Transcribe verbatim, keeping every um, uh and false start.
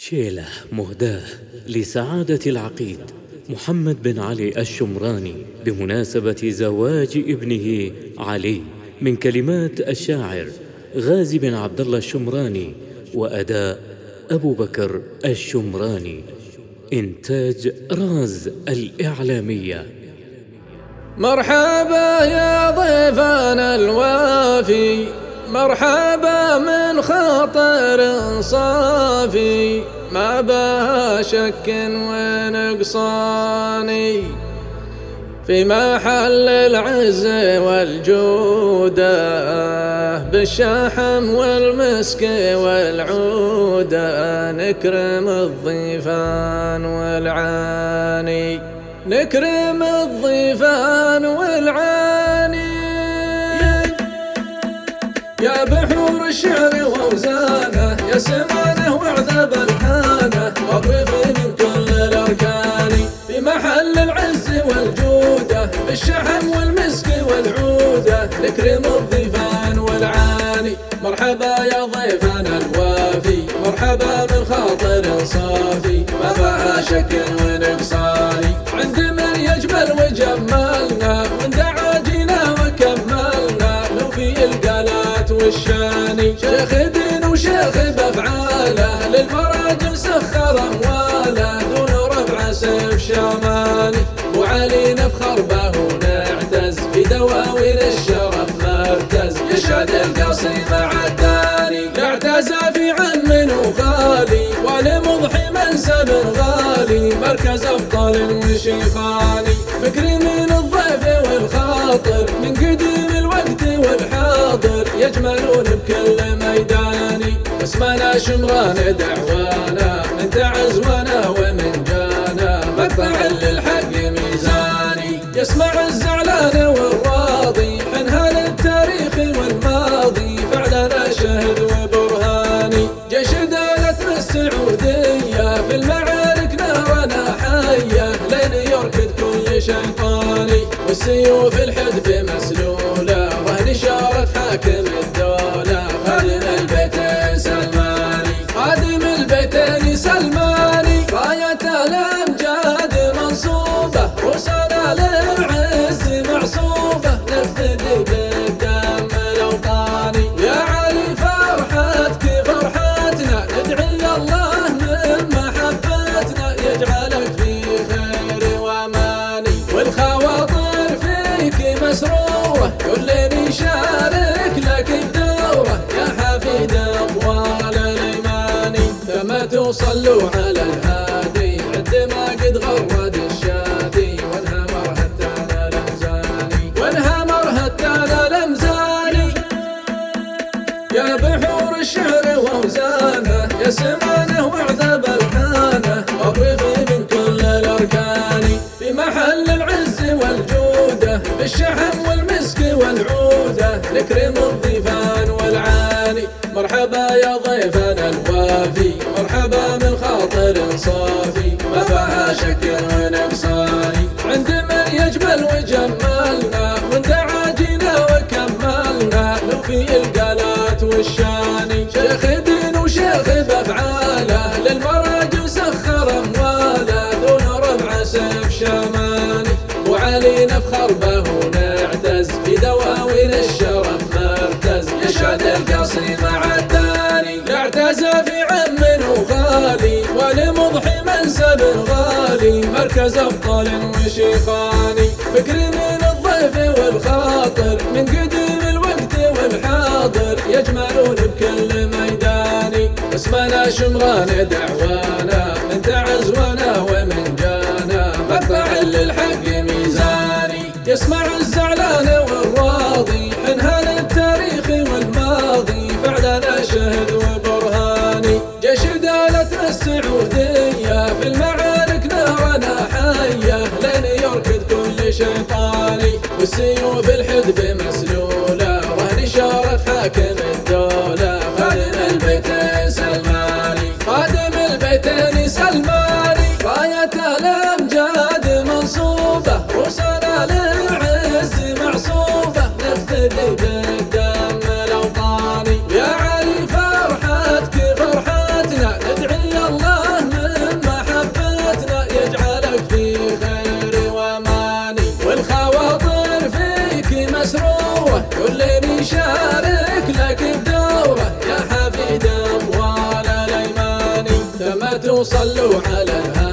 شيلة مهداة لسعادة العقيد محمد بن علي الشمراني بمناسبة زواج ابنه علي، من كلمات الشاعر غازي بن عبد الله الشمراني، وأداء أبو بكر الشمراني. إنتاج راز الإعلامية. مرحبا يا ضيفنا الوافي، مرحبا من خاطر صافي، ما بها شك ونقصان، في محل العز والجودة، بالشحم والمسك والعودة، نكرم الضيفان والعاني، نكرم الضيفان والعاني. يا بحور الشعر ووزانه، يا سمانه وعذب الحانه، واضربي من كل الاركان، في محل العز والجوده، بالشحم والمسك والعوده، نكرم الضيفان والعاني. مرحبا يا ضيفنا الوافي، مرحبا من خاطر صافي، ما بها شك ونقصان، عند من يجمل وجملنا، من دعا جينا وكملنا، نوفي القالات والشاني. شيخ دين وشيخ بافعاله، للمراجل سخر امواله، دون ربع سيف شاماني، وعلي نفخر به ونعتز، في دواوين الشرف مرتز، يشهد القصي مع الداني، نعتز في عم وخالي، ولمضحي منسب غالي، مركز ابطال وشيخاني، مكرمين الضيف والخاطر، من قديم الوقت والحاضر، يجملون بكل ميداني، اسمنا شمران دعوانا، من تعزونا ومن جانا، مقطع للحق ميزاني، يسمع الزعلان والراضي، حنها للتاريخ والماضي، فعلنا شهد وبرهاني، جيش دولتنا السعودية، في المعارك نارنا حية، لين يركض كل شيطاني، والسيوف الحدب مسلولة، رهن إشارة حاكم الدولة، خادم البيتين سلماني، خادم البيتين سلماني، راية الأمجاد منصوبة، رسالة للعز معصوبة، نفتدي بالدم الأوطاني، يا علي فرحتك فرحتنا، ندعي الله من محبتنا، يجعلك في خير واماني، والخواطر فيك مسرورة، كل يشارك لك الدورة، يا حفيد أطوال الإيماني، لما توصلوا على الهادي، عد ما قد غرد الشادي، وانهمر هتانا لمزاني، وانهمر هتانا لمزاني. يا بحور الشعر ووزانه، يا سمانه وعذب الحانه، واضربي من كل الاركان، في محل العز والجوده، بالشحم والمسك والعوده، نكرم الضيفان والعاني. مرحبا يا ضيفنا الوافي، مرحبا من خاطر صافي، ما بها شك ونقصان، عند من يجمل وجملنا، من دعا جينا وكملنا، نوفي القالات والشاني، شيخ دين وشيخ بافعاله، للمراجل سخر امواله، دون ربع سيف شاماني، وعلي نفخر به ونعتز، في دواوين الشرف مرتز، يشهد القصي مع الداني، نعتز في عم وخالي، ولمضحي منسب غالي، مركز ابطال وشيخاني، مكرمين الضيف والخاطر، من قديم الوقت والحاضر، يجملون بكل ميداني، اسمنا شمران دعوانا، من تعزونا ومن جانا، مقطع للحق ميزاني، يسمع الزعلان والراضي، حنها للتاريخ والماضي، فعلنا شهد وبرهاني، جيش دولتنا السعودية، في المعارك نارنا حية، لين يركض كل شيطاني، والسيوف الحدب مسلولة، رهن إشارة حاكم الدولة، خادم البيتين سلماني، خادم البيتين سلماني، راية الأمجاد منصوبة، رسالة للعز معصوبة، نفتدي بالدم الأوطاني، يا علي فرحتك فرحتنا، ندعي الله مسروه كل يشارك لك بدوره يا حفيد أموال الأيمان. ثم توصلوا على الهادي